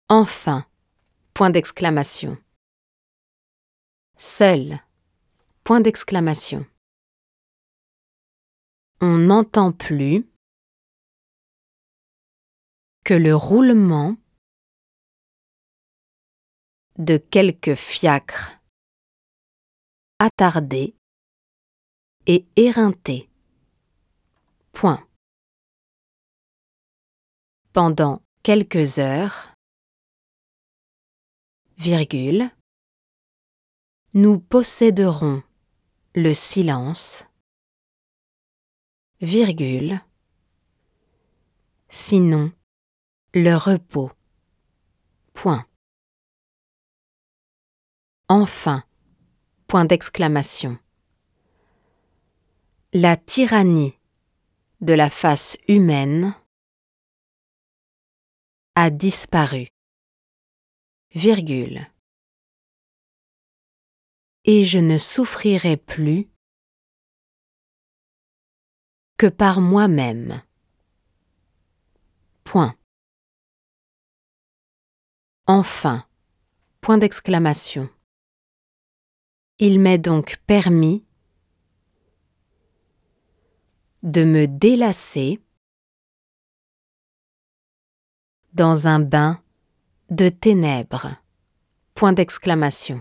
Enfin, point d'exclamation. Seul, point d'exclamation. On n'entend plus que le roulement de quelques fiacres attardés et éreintés. Point. Pendant quelques heures, virgule, nous posséderons le silence, virgule, sinon le repos. Point. Enfin, point d'exclamation. La tyrannie de la face humaine a disparu, virgule, et je ne souffrirai plus que par moi-même. Point. Enfin, point d'exclamation. Il m'est donc permis de me délasser dans un bain de ténèbres. Point d'exclamation.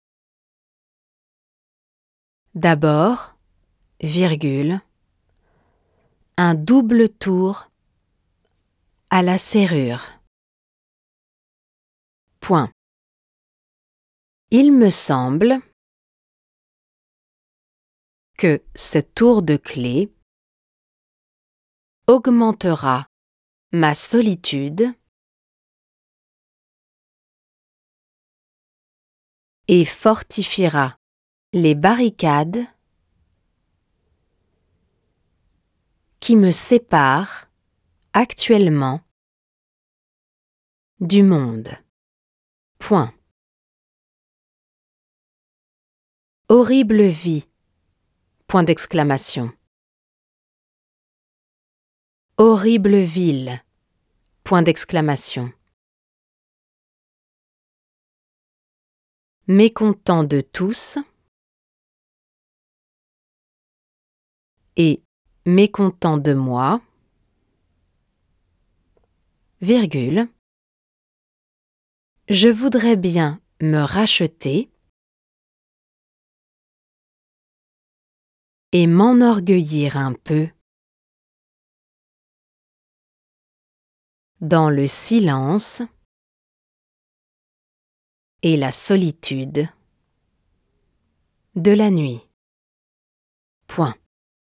D'abord, virgule, un double tour à la serrure. Point. Il me semble que ce tour de clé augmentera ma solitude et fortifiera les barricades qui me séparent actuellement du monde. Point. Horrible vie. Point d'exclamation. Horrible ville. Point d'exclamation. Mécontent de tous et mécontent de moi, virgule, je voudrais bien me racheter et m'enorgueillir un peu dans le silence et la solitude de la nuit. Point.